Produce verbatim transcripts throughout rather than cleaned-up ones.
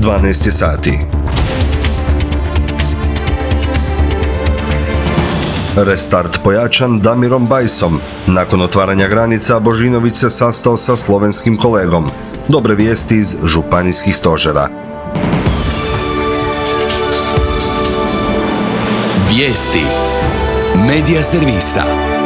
dvanaest je sati. Restart pojačan Damirom Bajsom. Nakon otvaranja granica, Božinović se sastao sa slovenskim kolegom. Dobre vijesti iz županijskih stožera. Vijesti Medija servisa.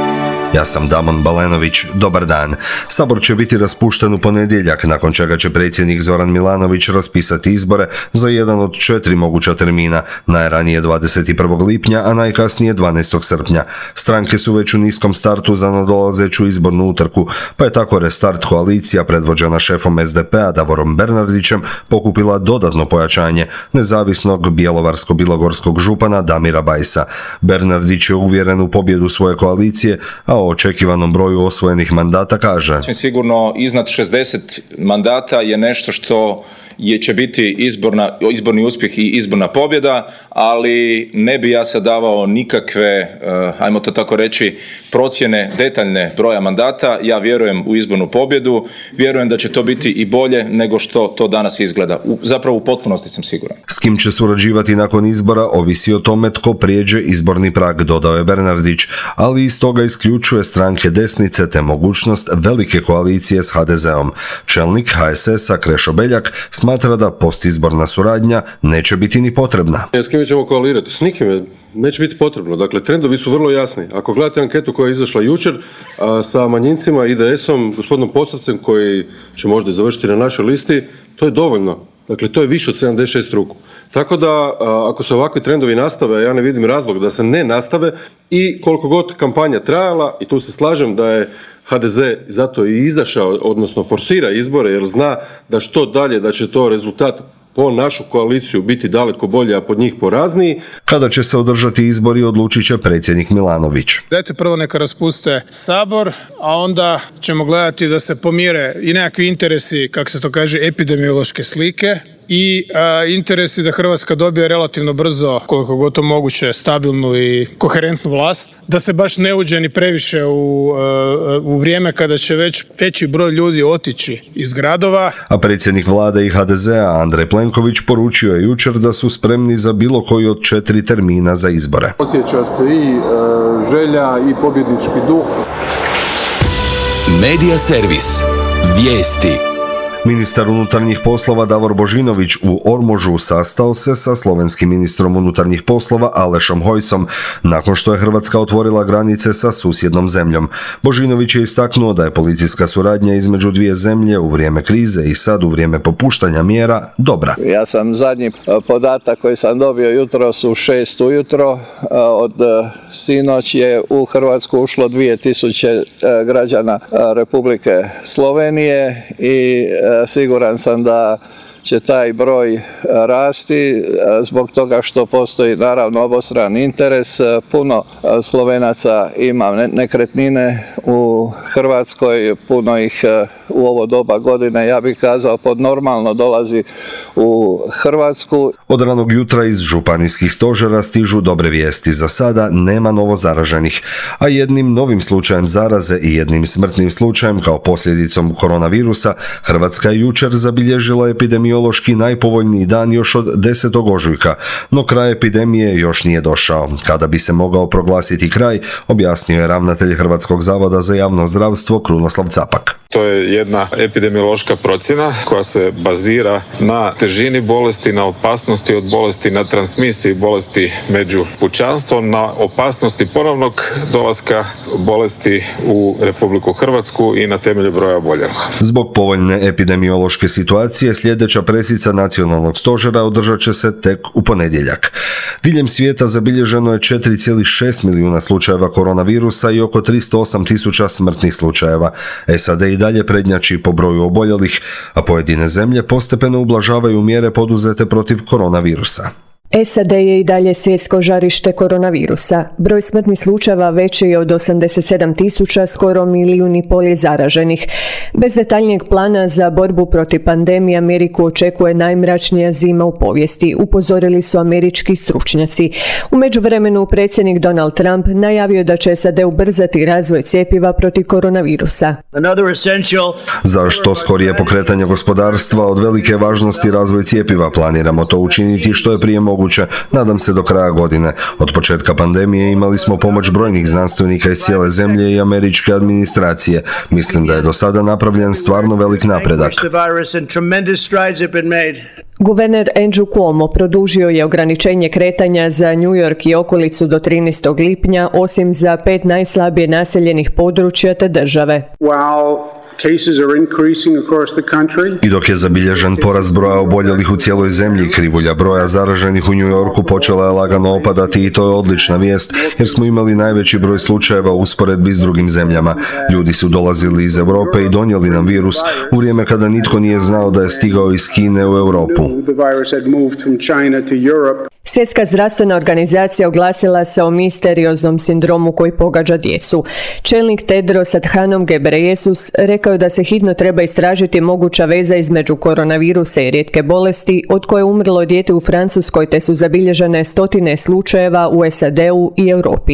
Ja sam Damon Balenović, dobar dan. Sabor će biti raspušten u ponedjeljak, nakon čega će predsjednik Zoran Milanović raspisati izbore za jedan od četiri moguća termina, najranije dvadeset prvog lipnja, a najkasnije dvanaestog srpnja. Stranke su već u niskom startu za nadolazeću izbornu utrku, pa je tako Restart koalicija predvođena šefom es de pe a Davorom Bernardićem pokupila dodatno pojačanje nezavisnog bjelovarsko-bilogorskog župana Damira Bajsa. Bernardić je uvjeren u pobjedu svoje koalicije, a o očekivanom broju osvojenih mandata kaže: Sigurno iznad šezdeset mandata je nešto što je će biti izborna, izborni uspjeh i izborna pobjeda, ali ne bi ja sad davao nikakve, uh, ajmo to tako reći, procjene detaljne broja mandata. Ja vjerujem u izbornu pobjedu, vjerujem da će to biti i bolje nego što to danas izgleda. U, zapravo u potpunosti sam siguran. S kim će surađivati nakon izbora ovisi o tome tko prijeđe izborni prag, dodao je Bernardić, ali iz toga isključuje stranke desnice te mogućnost velike koalicije s ha de zeom. Čelnik ha es es a Krešo Beljak smatra da postizborna suradnja neće biti ni potrebna. S kim ćemo koalirati? S nikime neće biti potrebno. Dakle, trendovi su vrlo jasni. Ako gledate anketu koja je izašla jučer a, sa manjincima, i de esom, gospodinom Posavcem koji će možda završiti na našoj listi, to je dovoljno. Dakle, to je više od sedamdeset šest ruku. Tako da, a, ako se ovakvi trendovi nastave, ja ne vidim razlog da se ne nastave, i koliko god kampanja trajala, i tu se slažem da je ha de ze zato i izašao, odnosno forsira izbore, jer zna da što dalje, da će to rezultat po našu koaliciju biti daleko bolje, a pod njih porazniji. Kada će se održati izbori, odlučit će predsjednik Milanović. Dajte prvo neka raspuste sabor, a onda ćemo gledati da se pomire i nekakvi interesi, kako se to kaže, epidemiološke slike i a, interesi da Hrvatska dobije relativno brzo, koliko god to moguće, stabilnu i koherentnu vlast, da se baš ne uđe ni previše u, a, u vrijeme kada će već veći broj ljudi otići iz gradova. A predsjednik vlade i ha de ze a Andrej Plenković poručio je jučer da su spremni za bilo koji od četiri termina za izbore. Osjeća se i e, želja i pobjednički duh. Medija servis. Vijesti. Ministar unutarnjih poslova Davor Božinović u Ormožu sastao se sa slovenskim ministrom unutarnjih poslova Alešom Hojsom nakon što je Hrvatska otvorila granice sa susjednom zemljom. Božinović je istaknuo da je policijska suradnja između dvije zemlje u vrijeme krize i sad u vrijeme popuštanja mjera dobra. Ja sam zadnji podatak koji sam dobio jutros u šest ujutro, od sinoć je u Hrvatsku ušlo dvije tisuće građana Republike Slovenije i siguran sam da će taj broj rasti zbog toga što postoji naravno obostrani interes. Puno Slovenaca ima nekretnine u Hrvatskoj, puno ih u ovo doba godine, ja bih kazao, pod normalno dolazi u Hrvatsku. Od ranog jutra iz županijskih stožera stižu dobre vijesti. Za sada nema novo zaraženih, a jednim novim slučajem zaraze i jednim smrtnim slučajem kao posljedicom koronavirusa Hrvatska je jučer zabilježila epidemiološki najpovoljniji dan još od desetog ožujka, no kraj epidemije još nije došao. Kada bi se mogao proglasiti kraj, objasnio je ravnatelj Hrvatskog zavoda za javno zdravstvo Krunoslav Capak. To je jedna epidemiološka procjena koja se bazira na težini bolesti, na opasnosti od bolesti, na transmisiji bolesti među pučanstvom, na opasnosti ponovnog dolaska bolesti u Republiku Hrvatsku i na temelju broja oboljelih. Zbog povoljne epidemiološke situacije sljedeća presica nacionalnog stožera održat će se tek u ponedjeljak. Diljem svijeta zabilježeno je četiri zarez šest milijuna slučajeva koronavirusa i oko tristo osam tisuća smrtnih slučajeva. es a de i dalje prednjači po broju oboljelih, a pojedine zemlje postepeno ublažavaju mjere poduzete protiv koronavirusa. S A D je i dalje svjetsko žarište koronavirusa. Broj smrtnih slučajeva veći je od osamdeset sedam tisuća, skoro milijun i pol je zaraženih. Bez detaljnijeg plana za borbu protiv pandemije Ameriku očekuje najmračnija zima u povijesti, upozorili su američki stručnjaci. U međuvremenu predsjednik Donald Trump najavio da će S A D ubrzati razvoj cjepiva protiv koronavirusa. Za što skorije pokretanje gospodarstva od velike važnosti razvoj cjepiva. Planiramo to učiniti što je prije moguće. Nadam se do kraja godine. Od početka pandemije imali smo pomoć brojnih znanstvenika iz cijele zemlje i američke administracije. Mislim da je do sada napravljen stvarno velik napredak. Guverner Andrew Cuomo produžio je ograničenje kretanja za New York i okolicu do trinaestog lipnja, osim za pet najslabije naseljenih područja te države. I dok je zabilježen porast broja oboljelih u cijeloj zemlji, krivulja broja zaraženih u New Yorku počela je lagano opadati i to je odlična vijest, jer smo imali najveći broj slučajeva u usporedbi s drugim zemljama. Ljudi su dolazili iz Europe i donijeli nam virus u vrijeme kada nitko nije znao da je stigao iz Kine u Europu. Svjetska zdravstvena organizacija oglasila se o misterioznom sindromu koji pogađa djecu. Čelnik Tedros Adhanom Ghebreyesus rekao je da se hitno treba istražiti moguća veza između koronavirusa i rijetke bolesti od koje je umrlo dijete u Francuskoj te su zabilježene stotine slučajeva u S A D-u i Europi.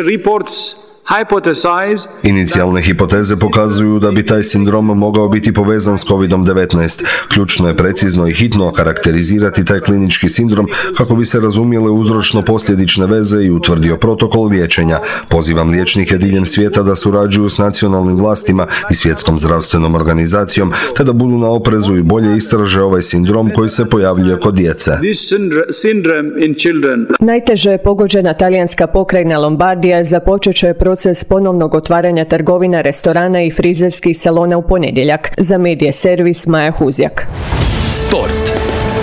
Inicijalne hipoteze pokazuju da bi taj sindrom mogao biti povezan s kovid devetnaest. Ključno je precizno i hitno karakterizirati taj klinički sindrom kako bi se razumjele uzročno-posljedične veze i utvrdio protokol liječenja. Pozivam liječnike diljem svijeta da surađuju s nacionalnim vlastima i svjetskom zdravstvenom organizacijom, te da budu na oprezu i bolje istraže ovaj sindrom koji se pojavljuje kod djece. Najteže je pogođena talijanska pokrajina Lombardija započet će proces ponovnog otvaranja trgovina, restorana i frizerskih salona u ponedjeljak. Za Medija servis Maja Huzjak. Sport.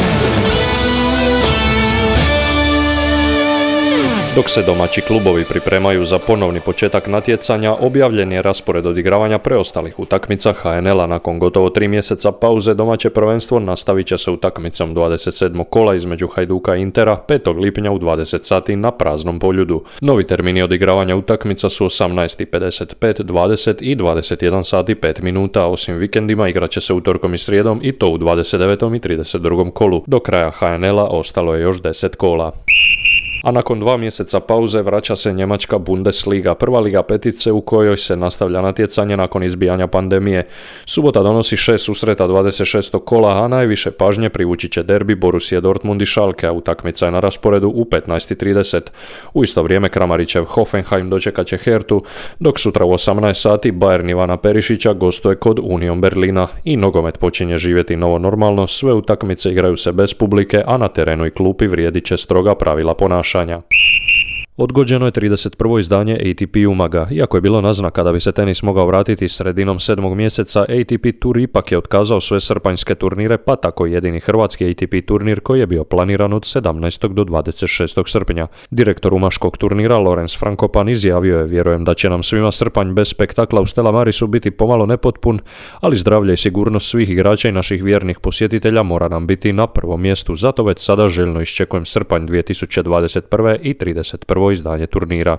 Dok se domaći klubovi pripremaju za ponovni početak natjecanja, objavljen je raspored odigravanja preostalih utakmica H N L-a. Nakon gotovo tri mjeseca pauze domaće prvenstvo nastavit će se utakmicom dvadeset sedmog kola između Hajduka i Intera petog lipnja u dvadeset sati na praznom Poljudu. Novi termini odigravanja utakmica su osamnaest i pedeset pet, dvadeset i dvadeset jedan sati i pet minuta. Osim vikendima igraće se utorkom i srijedom i to u dvadeset devetom i trideset drugom kolu. Do kraja H N L-a ostalo je još deset kola. A nakon dva mjeseca pauze vraća se njemačka Bundesliga, prva liga petice u kojoj se nastavlja natjecanje nakon izbijanja pandemije. Subota donosi šest susreta dvadeset šestog kola, a najviše pažnje privući će derbi Borussia Dortmund i Schalke, a utakmica je na rasporedu u petnaest i trideset. U isto vrijeme Kramarićev Hoffenheim dočekat će Hertu, dok sutra u osamnaest sati Bayern Ivana Perišića gostuje kod Union Berlina i nogomet počinje živjeti novo normalno, sve utakmice igraju se bez publike, a na terenu i klupi vrijedit će stroga pravila ponašanja. Odgođeno je trideset prvo izdanje A T P Umaga. Iako je bilo naznaka da bi se tenis mogao vratiti sredinom sedmog mjeseca, A T P Tour ipak je otkazao sve srpanjske turnire, pa tako jedini hrvatski A T P turnir koji je bio planiran od sedamnaestog do dvadeset šestog srpnja. Direktor umaškog turnira Lorenz Frankopan izjavio je: vjerujem da će nam svima srpanj bez spektakla u Stella Marisu biti pomalo nepotpun, ali zdravlje i sigurnost svih igrača i naših vjernih posjetitelja mora nam biti na prvom mjestu. Zato već sada željno iščekujem srpanj dvije tisuće dvadeset prve i trideset prvo izdanje turnira.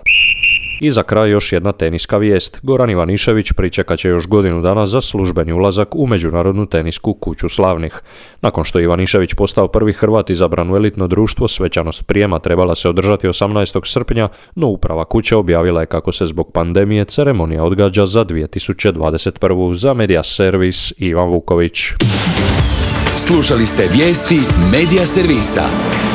I za kraj još jedna teniska vijest. Goran Ivanišević pričekat će još godinu dana za službeni ulazak u Međunarodnu tenisku kuću slavnih. Nakon što je Ivanišević postao prvi Hrvat izabran u elitno društvo, svečanost prijema trebala se održati osamnaestog srpnja, no uprava kuće objavila je kako se zbog pandemije ceremonija odgađa za dvije tisuće dvadeset prvu. Za Medija servis Ivan Vuković. Slušali ste vijesti Medija servisa.